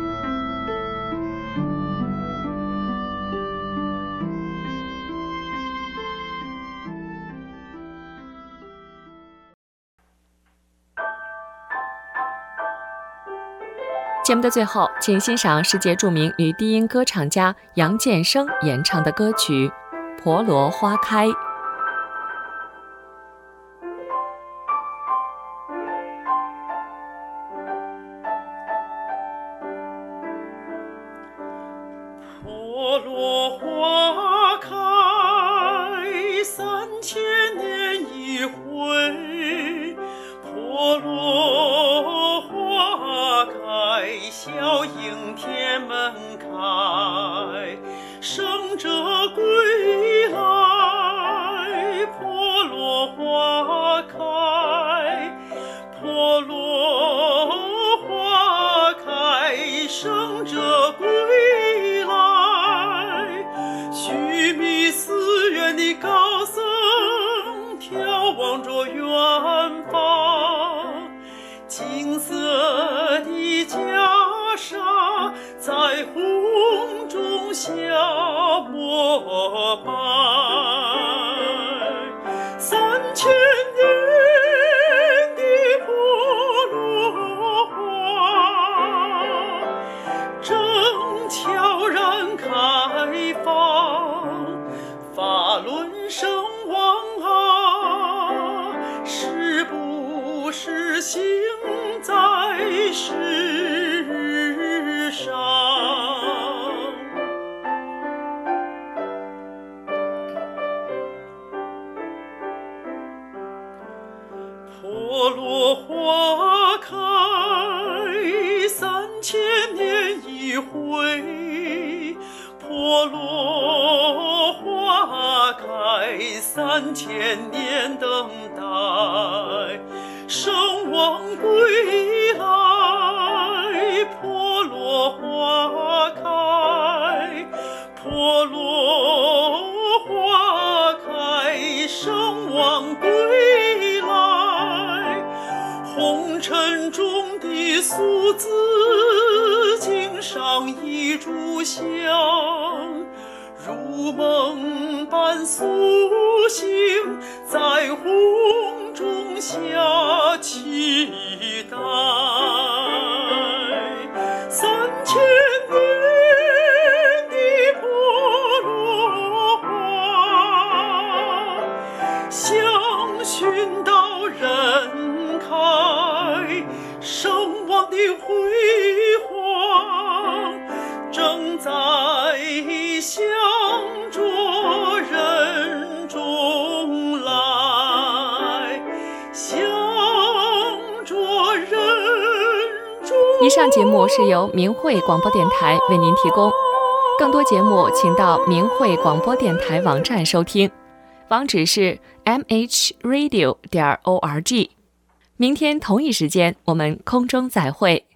节目的最后，请欣赏世界著名女低音歌唱家杨建生演唱的歌曲《婆罗花开》。 婆罗花开，三千年一回。婆罗花开，笑迎天门开。圣者归来，婆罗花开。婆罗花开，圣者归来。须弥寺院的高僧眺望着远方，金色的袈裟在红中下膜拜。三千年的婆罗花正悄然开放，法轮圣王啊，是不是行在世上？婆罗花开，三千年一回。婆罗花开，三千年等待。圣王归来，婆罗花开。婆罗花开，圣王归来。红尘中的俗子经上一炷香，如梦般苏醒，在红中下期待。三千年的婆罗花，香熏到人开。圣王的辉煌正在向着人中来，向着人中来。 以上节目是由明慧广播电台为您提供，更多节目请到明慧广播电台网站收听，网址是 m h radio 点 org。 明天同一时间，我们空中再会。